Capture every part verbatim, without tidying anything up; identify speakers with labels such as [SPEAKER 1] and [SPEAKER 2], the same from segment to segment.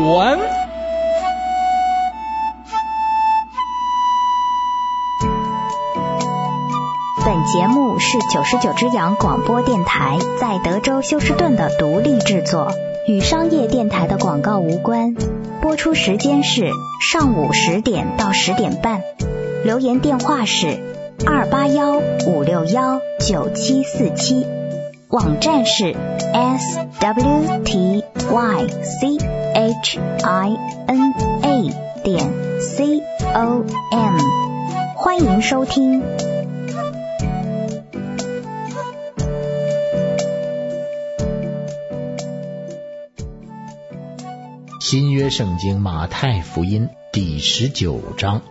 [SPEAKER 1] 文。
[SPEAKER 2] 本节目是九十九只羊广播电台在德州休斯顿的独立制作，与商业电台的广告无关。播出时间是上午十点到十点半。留言电话是二八幺五六幺九七四七，网站是 s w t y c h i n a 点 c o m， 欢迎收听。
[SPEAKER 3] 新约圣经马太福音第十九章。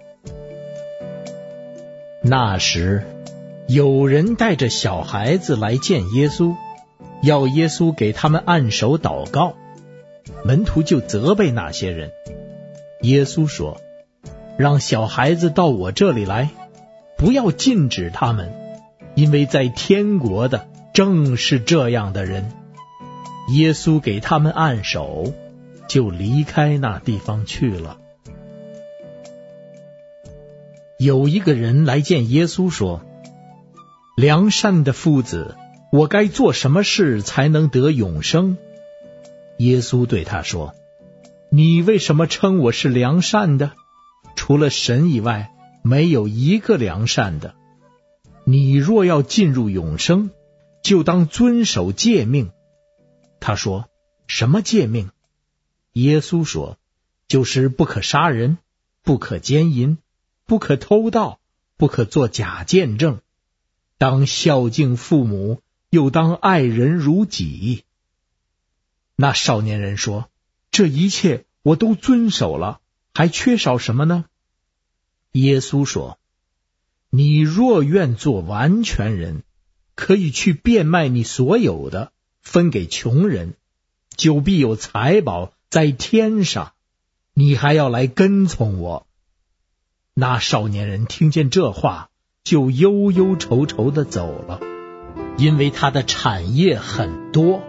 [SPEAKER 3] 那时，有人带着小孩子来见耶稣，要耶稣给他们按手祷告。门徒就责备那些人。耶稣说：让小孩子到我这里来，不要禁止他们，因为在天国的正是这样的人。耶稣给他们按手，就离开那地方去了。有一个人来见耶稣说：良善的夫子，我该做什么事才能得永生？耶稣对他说：你为什么称我是良善的？除了神以外，没有一个良善的。你若要进入永生，就当遵守诫命。他说：什么诫命？耶稣说：就是不可杀人，不可奸淫，不可偷盗，不可作假见证，当孝敬父母，又当爱人如己。那少年人说：这一切我都遵守了，还缺少什么呢？耶稣说：你若愿做完全人，可以去变卖你所有的，分给穷人，就必有财宝在天上，你还要来跟从我。那少年人听见这话，就忧忧愁愁地走了，因为他的产业很多。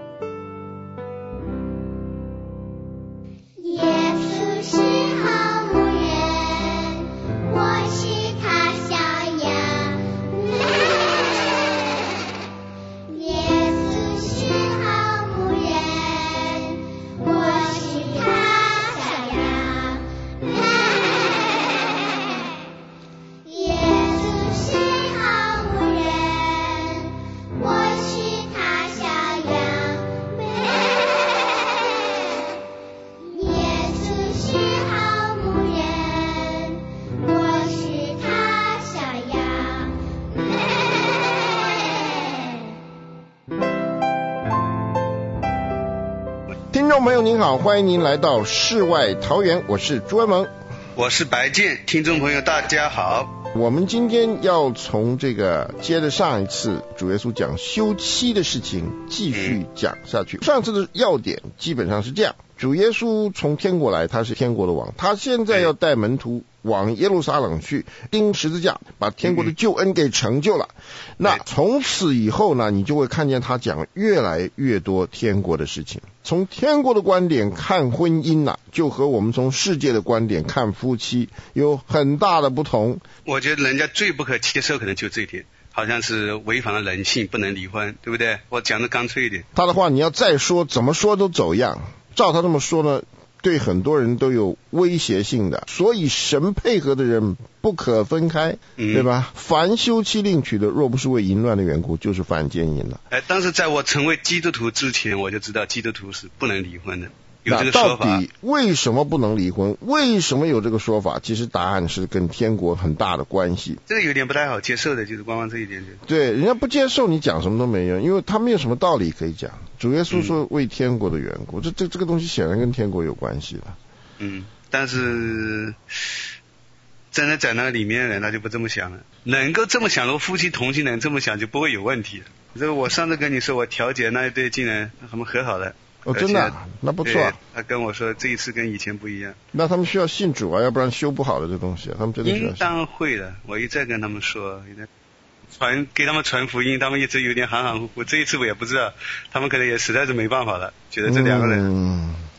[SPEAKER 4] 听众朋友您好，欢迎您来到世外桃源，我是朱文萌，
[SPEAKER 5] 我是白健。听众朋友大家好，
[SPEAKER 4] 我们今天要从这个接着上一次主耶稣讲休妻的事情继续讲下去。上次的要点基本上是这样，主耶稣从天国来，他是天国的王，他现在要带门徒往耶路撒冷去钉十字架，把天国的救恩给成就了。那从此以后呢，你就会看见他讲越来越多天国的事情。从天国的观点看婚姻啊，就和我们从世界的观点看夫妻有很大的不同。
[SPEAKER 5] 我觉得人家最不可接受可能就这一点，好像是违反了人性，不能离婚，对不对？我讲的干脆一点，
[SPEAKER 4] 他的话你要再说怎么说都走样，照他这么说呢，对很多人都有威胁性的，所以神配合的人不可分开，嗯、对吧？凡休妻另娶的，若不是为淫乱的缘故，就是犯奸淫了。
[SPEAKER 5] 哎，但是在我成为基督徒之前，我就知道基督徒是不能离婚的，有这个说法。
[SPEAKER 4] 到底为什么不能离婚？为什么有这个说法？其实答案是跟天国很大的关系。
[SPEAKER 5] 这个有点不太好接受的，就是光光这一点点。
[SPEAKER 4] 对，人家不接受，你讲什么都没用，因为他没有什么道理可以讲。主耶稣说为天国的缘故，嗯、这这这个东西显然跟天国有关系的。
[SPEAKER 5] 嗯，但是真的在那里面的人他就不这么想了。能够这么想，如果夫妻同心能这么想，就不会有问题。这个我上次跟你说，我调解那一对竟然他们和好了。
[SPEAKER 4] 哦，真的、啊，那不错、啊。
[SPEAKER 5] 他跟我说这一次跟以前不一样。
[SPEAKER 4] 那他们需要信主啊，要不然修不好的这东西、啊，他们真的需要。
[SPEAKER 5] 应当会的，我一再跟他们说，一再传给他们传福音，他们一直有点含含糊糊。这一次我也不知道，他们可能也实在是没办法了，觉得这两个人。
[SPEAKER 4] 嗯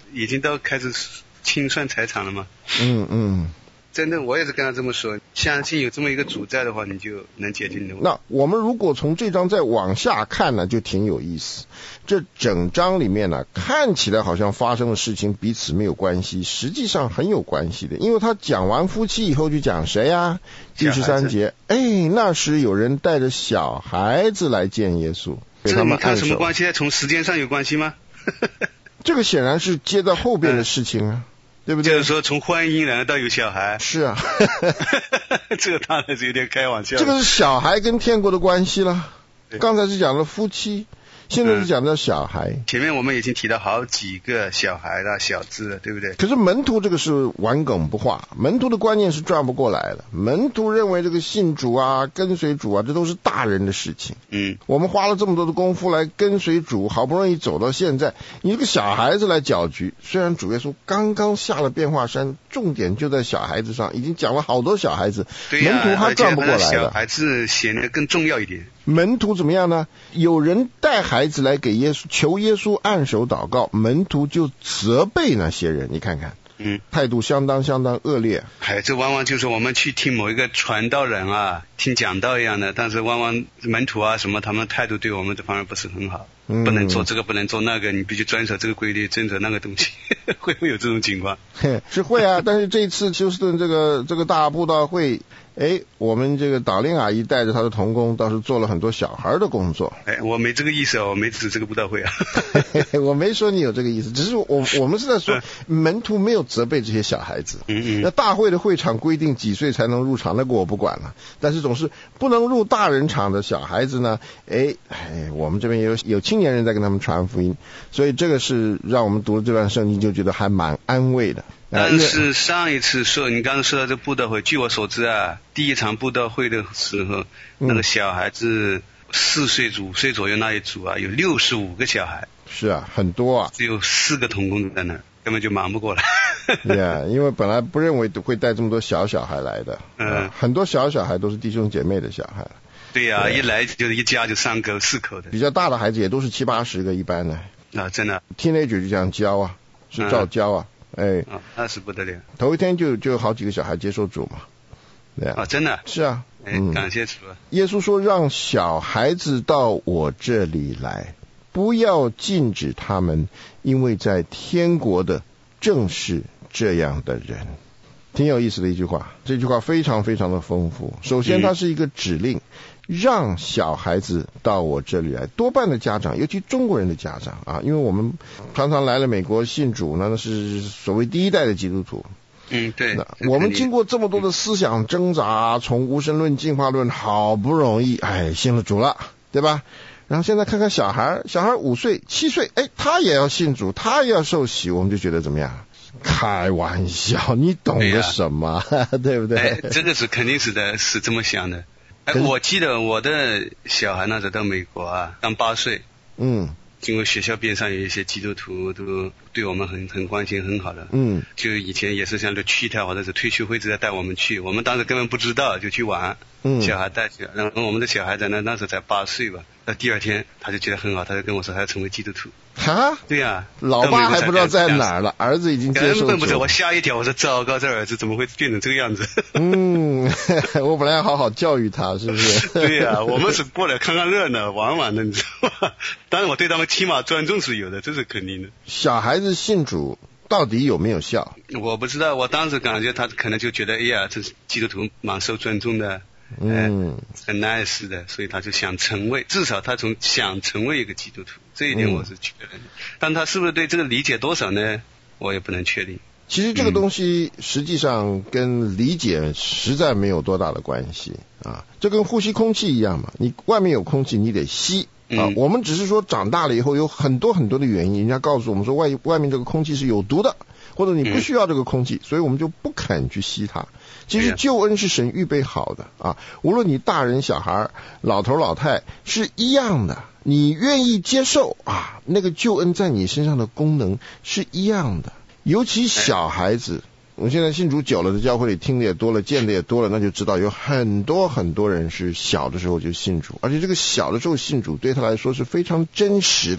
[SPEAKER 5] 已经都开始清算财产了嘛。
[SPEAKER 4] 嗯嗯。
[SPEAKER 5] 真的，我也是跟他这么说，相信有这么一个主在的话，你就能解决你的问题。
[SPEAKER 4] 那我们如果从这章再往下看呢，就挺有意思。这整章里面呢，看起来好像发生的事情彼此没有关系，实际上很有关系的。因为他讲完夫妻以后就讲谁呀？第十三节，哎，那时有人带着小孩子来见耶稣，给他们按手。
[SPEAKER 5] 这看什么关系？从时间上有关系吗？
[SPEAKER 4] 这个显然是接在后边的事情啊。嗯，对不对？
[SPEAKER 5] 就是说从婚姻然后到有小孩。
[SPEAKER 4] 是啊。
[SPEAKER 5] 这个当然是有点开玩笑。
[SPEAKER 4] 这个是小孩跟天国的关系了。刚才是讲了夫妻，现在是讲到小孩。
[SPEAKER 5] 嗯，前面我们已经提到好几个小孩啦、小字了，对不对？
[SPEAKER 4] 可是门徒这个是顽梗不化，门徒的观念是转不过来的。门徒认为这个信主啊、跟随主啊，这都是大人的事情。
[SPEAKER 5] 嗯，
[SPEAKER 4] 我们花了这么多的功夫来跟随主，好不容易走到现在，你这个小孩子来搅局。虽然主耶稣刚刚下了变化山，重点就在小孩子上，已经讲了好多小孩子，
[SPEAKER 5] 对啊，
[SPEAKER 4] 门徒还转不过来的。
[SPEAKER 5] 小孩子显得更重要一点。
[SPEAKER 4] 门徒怎么样呢？有人带孩子来给耶稣求耶稣按手祷告，门徒就责备那些人，你看看，
[SPEAKER 5] 嗯，
[SPEAKER 4] 态度相当相当恶劣。
[SPEAKER 5] 哎，这往往就是我们去听某一个传道人啊，听讲道一样的，但是往往门徒啊什么，他们态度对我们反而不是很好，嗯，不能做这个，不能做那个，你必须遵守这个规律，遵守那个东西，会不会有这种情况？
[SPEAKER 4] 是会啊，但是这次休斯顿这个这个大布道会。哎，我们这个导令阿姨带着她的同工倒是做了很多小孩的工作。
[SPEAKER 5] 哎，我没这个意思哦，我没指这个布道会啊。
[SPEAKER 4] 我没说你有这个意思，只是我我们是在说门徒没有责备这些小孩子。
[SPEAKER 5] 嗯嗯。
[SPEAKER 4] 那大会的会场规定几岁才能入场，那个我不管了。但是总是不能入大人场的小孩子呢，哎哎，我们这边有有青年人在跟他们传福音，所以这个是让我们读了这段圣经就觉得还蛮安慰的。
[SPEAKER 5] 但是上一次说，你刚刚说到这布道会，据我所知啊，第一场布道会的时候，嗯，那个小孩子四岁、五岁左右那一组啊，有六十五个小孩。
[SPEAKER 4] 是啊，很多啊。
[SPEAKER 5] 只有四个同工在那儿，根本就忙不过来。
[SPEAKER 4] yeah, 因为本来不认为会带这么多小小孩来的。嗯、呃，很多小小孩都是弟兄姐妹的小孩。
[SPEAKER 5] 对呀、啊，一来就一家就三口四口的。
[SPEAKER 4] 比较大的孩子也都是七八十个一般的。
[SPEAKER 5] 啊，真的。
[SPEAKER 4] teenager 就这样教啊，是照教啊。嗯哎，
[SPEAKER 5] 啊，那是不得了！
[SPEAKER 4] 头一天就就有好几个小孩接受主嘛，对啊，
[SPEAKER 5] 啊，真的
[SPEAKER 4] 是啊，
[SPEAKER 5] 哎，嗯、感谢主啊！
[SPEAKER 4] 耶稣说：“让小孩子到我这里来，不要禁止他们，因为在天国的正是这样的人。”挺有意思的一句话，这句话非常非常的丰富。首先，它是一个指令。嗯，让小孩子到我这里来，多半的家长，尤其中国人的家长啊，因为我们常常来了美国信主，那是所谓第一代的基督徒。
[SPEAKER 5] 嗯，对。
[SPEAKER 4] 我们经过这么多的思想挣扎，从无神论、进化论，好不容易哎信了主了，对吧？然后现在看看小孩，小孩五岁、七岁，哎，他也要信主，他也要受洗，我们就觉得怎么样？开玩笑，你懂得什么？对, 啊、对不对？
[SPEAKER 5] 哎，这个是肯定是的，是这么想的。哎，我记得我的小孩那时候到美国啊，刚八岁，
[SPEAKER 4] 嗯，
[SPEAKER 5] 经过学校边上有一些基督徒都对我们很很关心很好的，
[SPEAKER 4] 嗯，
[SPEAKER 5] 就以前也是像这去跳或者是退休会直接带我们去，我们当时根本不知道就去玩，
[SPEAKER 4] 嗯，
[SPEAKER 5] 小孩带去了，然后我们的小孩在那那时候才八岁吧，那第二天他就觉得很好，他就跟我说他要成为基督徒。
[SPEAKER 4] 哈，
[SPEAKER 5] 对呀、啊，
[SPEAKER 4] 老爸还不知道在哪儿了，儿子已经接受。
[SPEAKER 5] 根本不知道，我吓一跳，我说糟糕，这儿子怎么会变成这个样子？
[SPEAKER 4] 嗯，我本来要好好教育他，是不是？
[SPEAKER 5] 对呀、啊，我们是过来看看热闹、玩玩的，你知道吗？当然，我对他们起码尊重是有的，这是肯定的。
[SPEAKER 4] 小孩子信主到底有没有效？
[SPEAKER 5] 我不知道，我当时感觉他可能就觉得，哎呀，这是基督徒蛮受尊重的。
[SPEAKER 4] 嗯，
[SPEAKER 5] 很 nice 的，所以他就想成为，至少他从想成为一个基督徒，这一点我是确认的。嗯、但他是不是对这个理解多少呢？我也不能确定。
[SPEAKER 4] 其实这个东西实际上跟理解实在没有多大的关系啊，这跟呼吸空气一样嘛，你外面有空气你得吸啊。
[SPEAKER 5] 嗯、
[SPEAKER 4] 我们只是说长大了以后有很多很多的原因，人家告诉我们说外外面这个空气是有毒的，或者你不需要这个空气，嗯、所以我们就不肯去吸它。其实救恩是神预备好的啊，无论你大人小孩、老头老太是一样的，你愿意接受啊，那个救恩在你身上的功能是一样的。尤其小孩子，我们现在信主久了，在教会里听的也多了，见的也多了，那就知道有很多很多人是小的时候就信主，而且这个小的时候信主对他来说是非常真实的。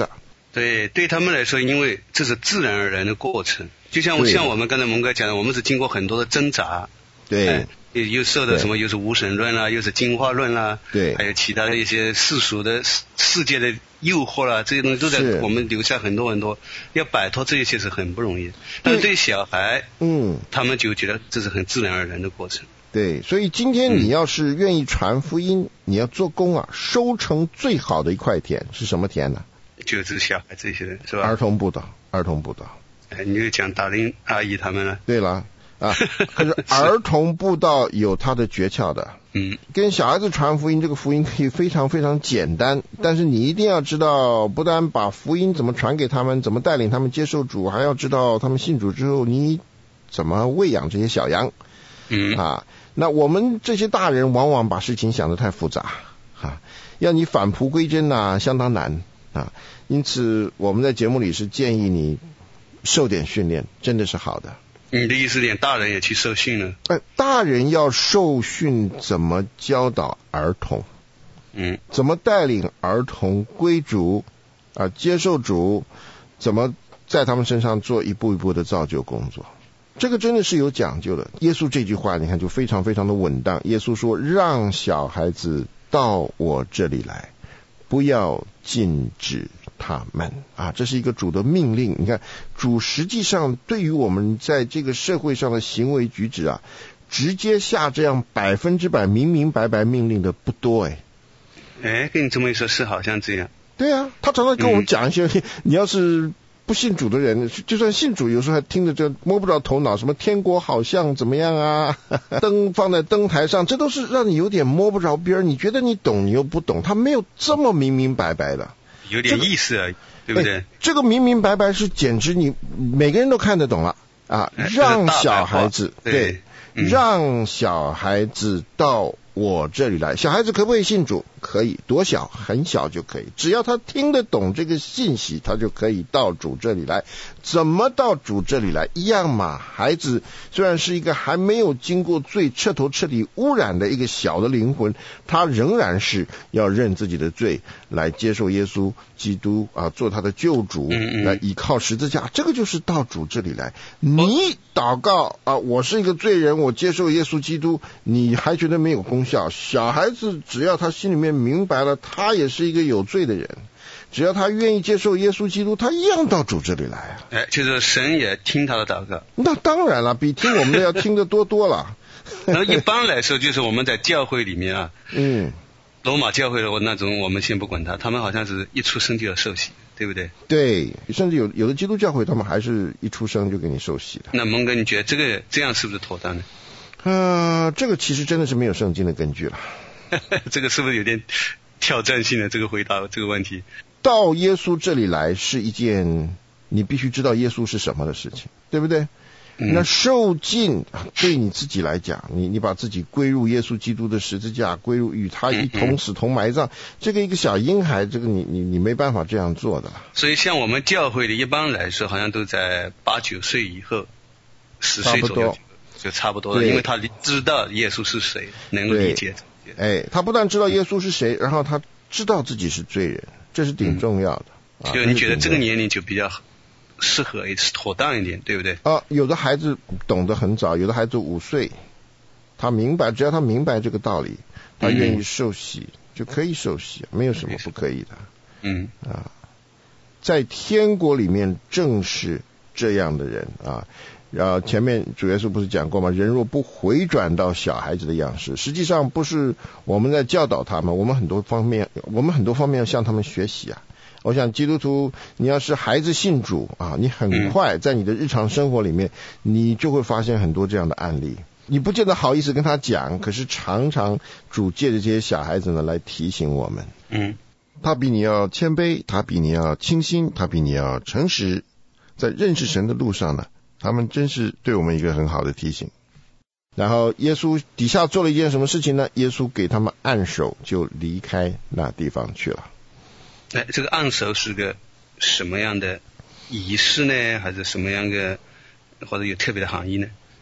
[SPEAKER 5] 对，对他们来说，因为这是自然而然的过程，就像我像我们刚才蒙哥讲的，我们是经过很多的挣扎，
[SPEAKER 4] 对，
[SPEAKER 5] 哎、又受到什么，又是无神论啦，又是进化论啦，
[SPEAKER 4] 对，
[SPEAKER 5] 还有其他的一些世俗的世界的诱惑啦，这些东西都在我们留下很多很多，要摆脱这些是很不容易。但是对小孩，
[SPEAKER 4] 嗯，
[SPEAKER 5] 他们就觉得这是很自然而然的过程。
[SPEAKER 4] 对，所以今天你要是愿意传福音，嗯、你要做工啊，收成最好的一块田是什么田呢？
[SPEAKER 5] 就是小孩这些人，是吧？
[SPEAKER 4] 儿童布道，儿童布道。
[SPEAKER 5] 哎，你就讲达令阿姨他们了。
[SPEAKER 4] 对了啊，可是儿童布道有它的诀窍的。
[SPEAKER 5] 嗯，
[SPEAKER 4] 跟小孩子传福音，这个福音可以非常非常简单，但是你一定要知道，不但把福音怎么传给他们，怎么带领他们接受主，还要知道他们信主之后，你怎么喂养这些小羊。
[SPEAKER 5] 嗯
[SPEAKER 4] 啊，那我们这些大人往往把事情想得太复杂啊，要你返璞归真啊，相当难啊。因此我们在节目里是建议你受点训练，真的是好的。
[SPEAKER 5] 你的意思连大人也去受训了？
[SPEAKER 4] 哎，大人要受训怎么教导儿童，
[SPEAKER 5] 嗯，
[SPEAKER 4] 怎么带领儿童归主啊，接受主，怎么在他们身上做一步一步的造就工作，这个真的是有讲究的。耶稣这句话你看就非常非常的稳当，耶稣说让小孩子到我这里来，不要禁止他们啊，这是一个主的命令。你看主实际上对于我们在这个社会上的行为举止啊，直接下这样百分之百明明白白命令的不多。哎
[SPEAKER 5] 哎，跟你这么一说，是好像这样。
[SPEAKER 4] 对啊，他常常跟我们讲一些、嗯、你要是不信主的人，就算信主有时候还听着这摸不着头脑，什么天国好像怎么样啊，灯放在灯台上，这都是让你有点摸不着边，你觉得你懂你又不懂，他没有这么明明白白的，
[SPEAKER 5] 有点意思啊、这个、对不对、哎、
[SPEAKER 4] 这个明明白白是简直你每个人都看得懂了啊！让小孩子
[SPEAKER 5] 对、
[SPEAKER 4] 对、嗯、让小孩子到我这里来。小孩子可不可以信主？可以，多小？很小就可以，只要他听得懂这个信息，他就可以到主这里来。怎么到主这里来？一样嘛。孩子虽然是一个还没有经过最彻头彻底污染的一个小的灵魂，他仍然是要认自己的罪，来接受耶稣基督啊，做他的救主，
[SPEAKER 5] 嗯嗯
[SPEAKER 4] 来依靠十字架。这个就是到主这里来。你祷告啊，我是一个罪人，我接受耶稣基督，你还觉得没有功效？小孩子只要他心里面明白了，他也是一个有罪的人，只要他愿意接受耶稣基督，他一样到主这里来啊。
[SPEAKER 5] 哎，就是神也听他的祷告。
[SPEAKER 4] 那当然了，比听我们的要听得多多了。
[SPEAKER 5] 然后一般来说，就是我们在教会里面啊，
[SPEAKER 4] 嗯，
[SPEAKER 5] 罗马教会的那种，我们先不管他，他们好像是一出生就要受洗，对不对？
[SPEAKER 4] 对，甚至有有的基督教会，他们还是一出生就给你受洗的。
[SPEAKER 5] 那蒙哥，你觉得这个这样是不是妥当呢？
[SPEAKER 4] 呃，这个其实真的是没有圣经的根据了。
[SPEAKER 5] 这个是不是有点挑战性的这个回答这个问题？
[SPEAKER 4] 到耶稣这里来是一件你必须知道耶稣是什么的事情，对不对？嗯、那受尽对你自己来讲，你你把自己归入耶稣基督的十字架，归入与他一同死同埋葬，嗯嗯这个一个小婴孩，这个你你你没办法这样做的了。
[SPEAKER 5] 所以像我们教会里一般来说，好像都在八九岁以后，十岁左右就差不多了，因为他知道耶稣是谁，能够理解。
[SPEAKER 4] 哎，他不但知道耶稣是谁，然后他知道自己是罪人，这是挺重要的。
[SPEAKER 5] 嗯啊、就你觉得这个年龄就比较适合，也是妥当一点，对不对？
[SPEAKER 4] 啊，有的孩子懂得很早，有的孩子五岁，他明白，只要他明白这个道理，他愿意受洗、嗯、就可以受洗，没有什么不可以的。
[SPEAKER 5] 嗯
[SPEAKER 4] 啊，在天国里面正是这样的人啊。然后前面主耶稣不是讲过吗？人若不回转到小孩子的样式，实际上不是我们在教导他们，我们很多方面，我们很多方面要向他们学习啊。我想基督徒，你要是孩子信主啊，你很快在你的日常生活里面，你就会发现很多这样的案例。你不见得好意思跟他讲，可是常常主借着这些小孩子呢来提醒我们。
[SPEAKER 5] 嗯，
[SPEAKER 4] 他比你要谦卑，他比你要清心，他比你要诚实，在认识神的路上呢，他们真是对我们一个很好的提醒。然后耶稣底下做了一件什么事情呢？耶稣给他们按手，就离开那地方去了。
[SPEAKER 5] 哎，这个按手是个什么样的仪式呢？还是什么样的，或者有特别的含义呢？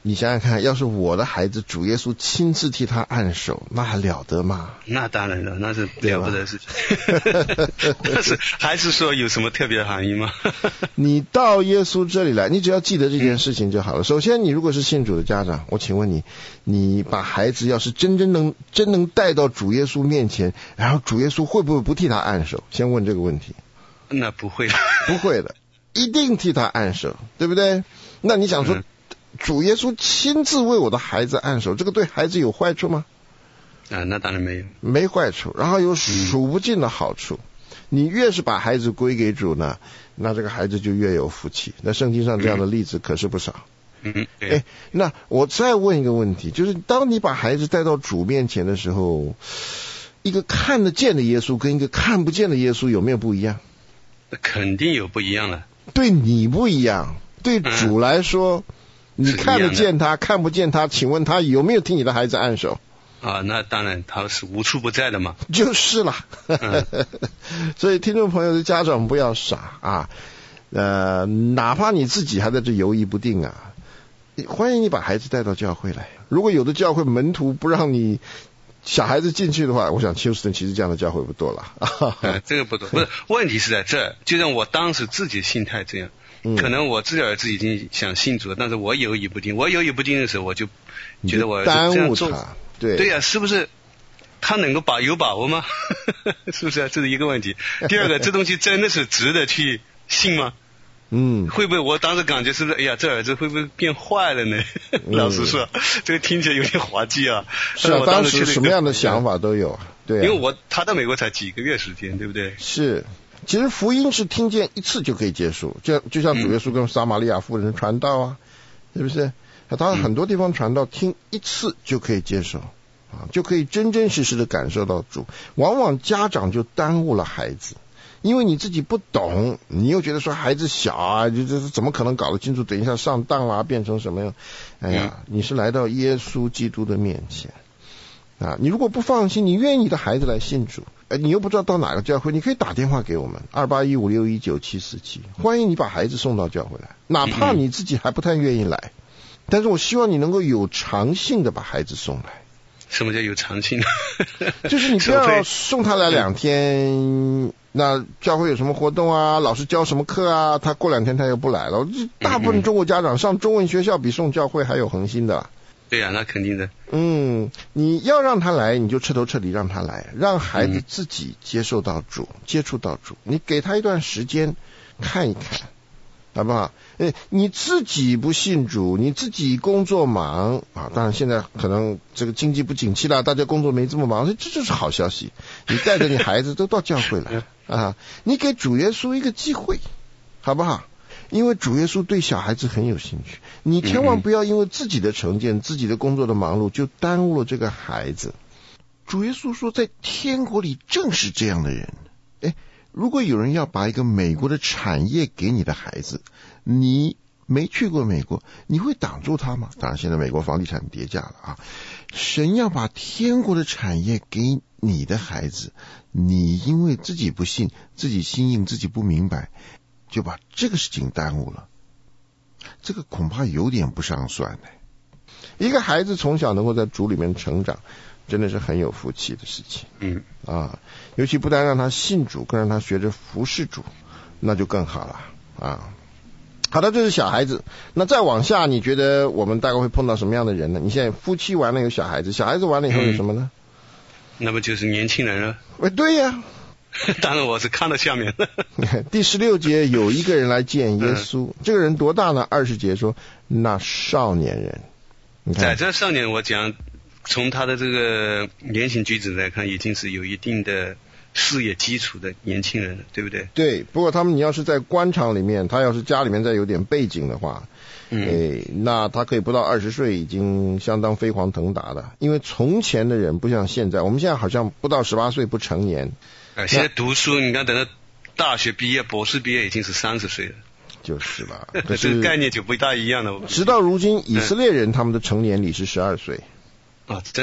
[SPEAKER 4] 你想想看，要是我的孩子主耶稣亲自替他按手，那还了得吗？
[SPEAKER 5] 那当然了，那是了不得的事情。但是还是说有什么特别的含义吗？
[SPEAKER 4] 你到耶稣这里来，你只要记得这件事情就好了。首先，你如果是信主的家长，我请问你，你把孩子要是真真能真能带到主耶稣面前，然后主耶稣会不会不替他按手？先问这个问题。
[SPEAKER 5] 那不会的，
[SPEAKER 4] 不会的，一定替他按手，对不对？那你想说，嗯主耶稣亲自为我的孩子按手，这个对孩子有坏处吗？
[SPEAKER 5] 啊，那当然没有，
[SPEAKER 4] 没坏处，然后有数不尽的好处。嗯、你越是把孩子归给主呢，那这个孩子就越有福气。那圣经上这样的例子可是不少。
[SPEAKER 5] 嗯，
[SPEAKER 4] 哎，那我再问一个问题，就是当你把孩子带到主面前的时候，一个看得见的耶稣跟一个看不见的耶稣有没有不一样？
[SPEAKER 5] 肯定有不一样的。
[SPEAKER 4] 对你不一样，对主来说。嗯你看得见他，看不见他，请问他有没有替你的孩子按手？
[SPEAKER 5] 啊，那当然，他是无处不在的嘛。
[SPEAKER 4] 就是了。嗯、所以听众朋友的家长不要傻啊，呃，哪怕你自己还在这犹豫不定啊，欢迎你把孩子带到教会来。如果有的教会门徒不让你小孩子进去的话，我想休斯顿其实这样的教会不多了。
[SPEAKER 5] 啊、这个不多，不是问题是在这儿，就像我当时自己心态这样。可能我自己儿子已经想信主了，但是我犹豫不定。我犹豫不定的时候，我就觉得我
[SPEAKER 4] 耽误他。对
[SPEAKER 5] 对呀、啊，是不是？他能够把有把握吗？是不是、啊？这是一个问题。第二个，这东西真的是值得去信吗？
[SPEAKER 4] 嗯，
[SPEAKER 5] 会不会我当时感觉是不是？哎呀，这儿子会不会变坏了呢？嗯、老实说，这个听起来有点滑稽啊。
[SPEAKER 4] 是啊，当时什么样的想法都有。对、啊，
[SPEAKER 5] 因为我他到美国才几个月时间，对不对？
[SPEAKER 4] 是。其实福音是听见一次就可以结束，就就像主耶稣跟撒玛利亚妇人传道啊，是不是？他很多地方传道听一次就可以接受啊，就可以真真实实的感受到主。往往家长就耽误了孩子，因为你自己不懂，你又觉得说孩子小啊，就这怎么可能搞得清楚？等一下上当啊，变成什么样？哎呀，你是来到耶稣基督的面前啊，你如果不放心，你愿意你的孩子来信主。你又不知道到哪个教会，你可以打电话给我们二八一五六一九七四七，欢迎你把孩子送到教会来，哪怕你自己还不太愿意来，但是我希望你能够有偿性的把孩子送来。
[SPEAKER 5] 什么叫有偿性？
[SPEAKER 4] 就是你不要送他来两天，那教会有什么活动啊，老师教什么课啊，他过两天他又不来了。大部分中国家长上中文学校比送教会还有恒心的。
[SPEAKER 5] 对呀、啊，那肯定的。
[SPEAKER 4] 嗯，你要让他来，你就彻头彻底让他来，让孩子自己接受到主，嗯、接触到主。你给他一段时间看一看，好不好？哎，你自己不信主，你自己工作忙啊，当然现在可能这个经济不景气了，大家工作没这么忙，这就是好消息。你带着你孩子都到教会来啊，你给主耶稣一个机会，好不好？因为主耶稣对小孩子很有兴趣，你千万不要因为自己的成见、自己的工作的忙碌，就耽误了这个孩子。主耶稣说，在天国里正是这样的人。哎，如果有人要把一个美国的产业给你的孩子，你没去过美国，你会挡住他吗？当然，现在美国房地产跌价了啊。神要把天国的产业给你的孩子，你因为自己不信、自己心硬、自己不明白，就把这个事情耽误了，这个恐怕有点不上算的。一个孩子从小能够在主里面成长，真的是很有福气的事情。
[SPEAKER 5] 嗯
[SPEAKER 4] 啊，尤其不但让他信主，更让他学着服侍主，那就更好了啊。好的，这是小孩子。那再往下，你觉得我们大概会碰到什么样的人呢？你现在夫妻完了有小孩子，小孩子完了以后有什么呢？
[SPEAKER 5] 嗯、那不就是年轻人了？
[SPEAKER 4] 哎，对呀、啊。
[SPEAKER 5] 当然我是看到下面的。
[SPEAKER 4] 第十六节有一个人来见耶稣，嗯、这个人多大呢？二十节说那少年人。
[SPEAKER 5] 在这少年，我讲从他的这个言行举止来看，已经是有一定的事业基础的年轻人了，对不对？
[SPEAKER 4] 对，不过他们你要是在官场里面，他要是家里面再有点背景的话，嗯，哎，那他可以不到二十岁已经相当飞黄腾达的。因为从前的人不像现在，我们现在好像不到十八岁不成年。
[SPEAKER 5] 啊，现在读书，你看等到大学毕业、博士毕业已经是三十岁了，
[SPEAKER 4] 就是吧？
[SPEAKER 5] 可是这个概念就不大一样了。
[SPEAKER 4] 直到如今，以色列人他们的成年礼是十二岁。
[SPEAKER 5] 哦，真的？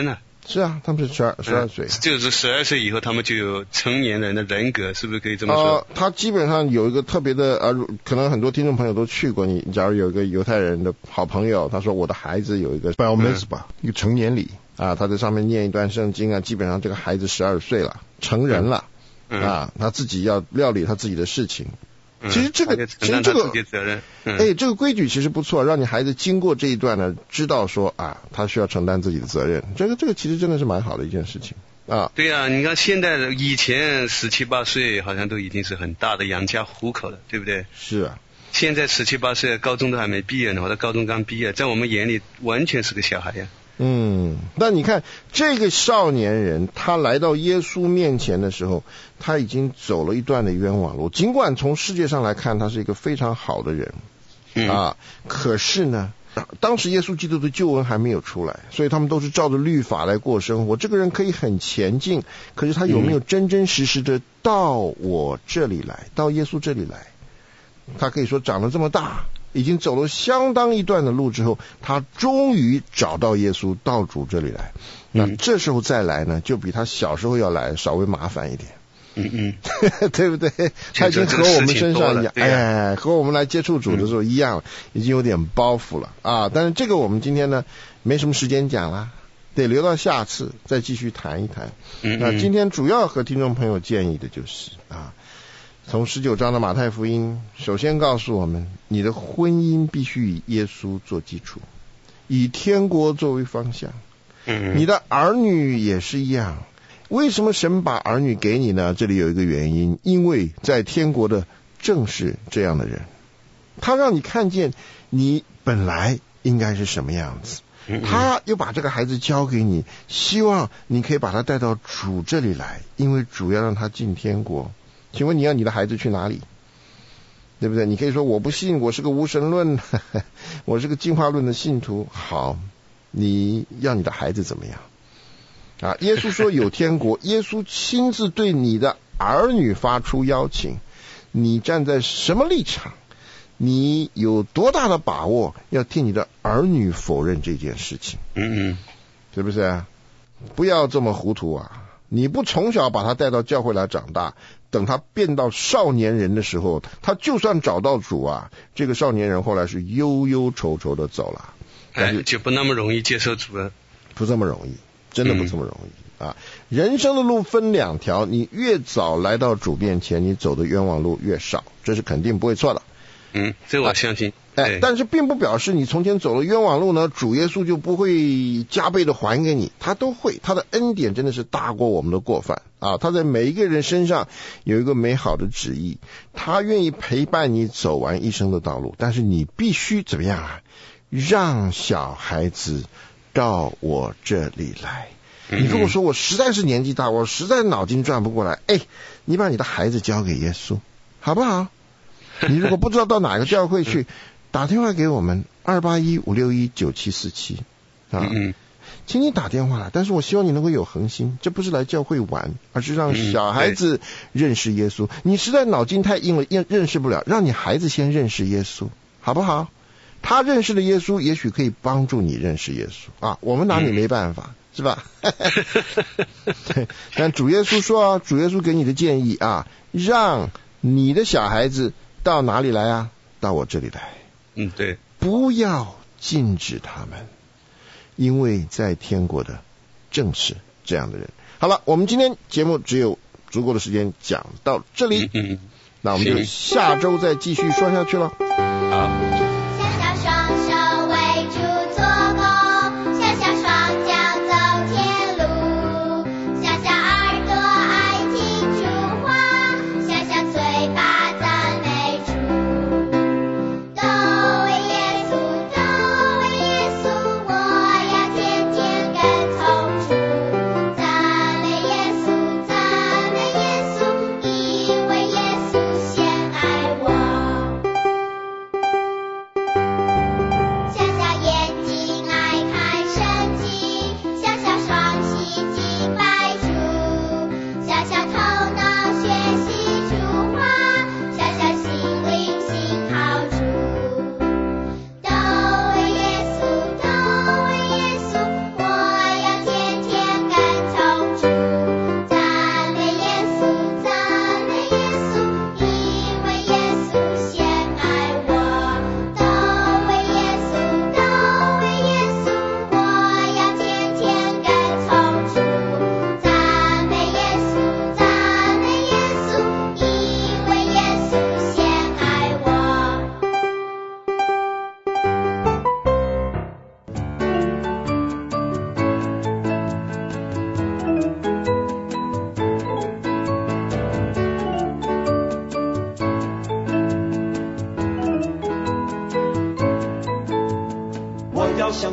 [SPEAKER 4] 是啊，他们是十二十二岁，
[SPEAKER 5] 就是十二岁以后他们就有成年人的人格，是不是可以这么说？
[SPEAKER 4] 呃，他基本上有一个特别的呃，可能很多听众朋友都去过。你假如有一个犹太人的好朋友，他说我的孩子有一个 bar mitzvah、嗯、一个成年礼啊，他在上面念一段圣经啊，基本上这个孩子十二岁了，成人了、嗯、啊，他自己要料理他自己的事情。
[SPEAKER 5] 嗯、
[SPEAKER 4] 其实这个，其实这个，
[SPEAKER 5] 嗯、
[SPEAKER 4] 哎，这个规矩其实不错，让你孩子经过这一段呢，知道说啊，他需要承担自己的责任。这个，这个其实真的是蛮好的一件事情啊。
[SPEAKER 5] 对啊，你看现在以前十七八岁好像都已经是很大的养家糊口了，对不对？
[SPEAKER 4] 是啊。
[SPEAKER 5] 现在十七八岁，高中都还没毕业呢，或者高中刚毕业，在我们眼里完全是个小孩呀。
[SPEAKER 4] 嗯，但你看这个少年人，他来到耶稣面前的时候，他已经走了一段的冤枉路。尽管从世界上来看，他是一个非常好的人、嗯、啊，可是呢，当时耶稣基督的救恩还没有出来，所以他们都是照着律法来过生活。这个人可以很前进，可是他有没有真真实实的到我这里来，到耶稣这里来？他可以说长了这么大，已经走了相当一段的路之后，他终于找到耶稣，到主这里来。那这时候再来呢，就比他小时候要来稍微麻烦一点。
[SPEAKER 5] 嗯嗯，
[SPEAKER 4] 对不对？他已经和我们身上一样，哎，和我们来接触主的时候一样，已经有点包袱了啊。但是这个我们今天呢，没什么时间讲了，得留到下次再继续谈一谈。
[SPEAKER 5] 嗯嗯，
[SPEAKER 4] 那今天主要和听众朋友建议的就是啊。从十九章的马太福音，首先告诉我们，你的婚姻必须以耶稣做基础，以天国作为方向。
[SPEAKER 5] 嗯，
[SPEAKER 4] 你的儿女也是一样。为什么神把儿女给你呢？这里有一个原因，因为在天国的正是这样的人，他让你看见你本来应该是什么样子，他又把这个孩子交给你，希望你可以把他带到主这里来，因为主要让他进天国。请问你要你的孩子去哪里？对不对？你可以说我不信，我是个无神论，呵呵，我是个进化论的信徒。好，你要你的孩子怎么样啊？耶稣说有天国，耶稣亲自对你的儿女发出邀请，你站在什么立场？你有多大的把握要替你的儿女否认这件事情？
[SPEAKER 5] 嗯嗯，
[SPEAKER 4] 是不是？不要这么糊涂啊！你不从小把他带到教会来长大，等他变到少年人的时候，他就算找到主啊，这个少年人后来是忧忧愁愁的走了，
[SPEAKER 5] 但是、哎、就不那么容易接受主了，
[SPEAKER 4] 不这么容易，真的不这么容易、嗯、啊！人生的路分两条，你越早来到主面前，你走的冤枉路越少，这是肯定不会错的。
[SPEAKER 5] 嗯，这我相信。
[SPEAKER 4] 哎，但是并不表示你从前走了冤枉路呢，主耶稣就不会加倍的还给你，他都会，他的恩典真的是大过我们的过犯啊！他在每一个人身上有一个美好的旨意，他愿意陪伴你走完一生的道路，但是你必须怎么样啊？让小孩子到我这里来。你如果说我实在是年纪大，我实在脑筋转不过来，哎，你把你的孩子交给耶稣，好不好？你如果不知道到哪个教会去，打电话给我们二八一五六一九七四七啊，请你打电话来。但是我希望你能够有恒心，这不是来教会玩，而是让小孩子认识耶稣。你实在脑筋太硬了，认识不了，让你孩子先认识耶稣，好不好？他认识了耶稣，也许可以帮助你认识耶稣啊。我们拿你没办法，嗯、是吧？对，但主耶稣说啊，主耶稣给你的建议啊，让你的小孩子到哪里来啊？到我这里来。
[SPEAKER 5] 嗯，对，
[SPEAKER 4] 不要禁止他们，因为在天国的正是这样的人。好了，我们今天节目只有足够的时间讲到这里，
[SPEAKER 5] 嗯嗯，
[SPEAKER 4] 那我们就下周再继续说下去了。
[SPEAKER 5] 好。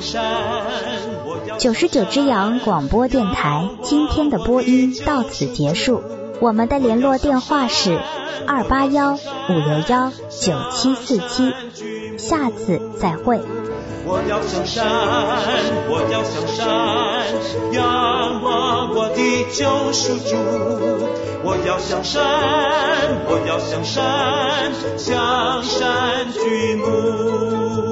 [SPEAKER 2] 九十九只羊广播电台今天的播音到此结束，我们的联络电话是二八幺五六幺九七四七，下次再会。
[SPEAKER 1] 我要向山，我要向山，仰望我的救赎主。我要向山，我要向山，向山举目。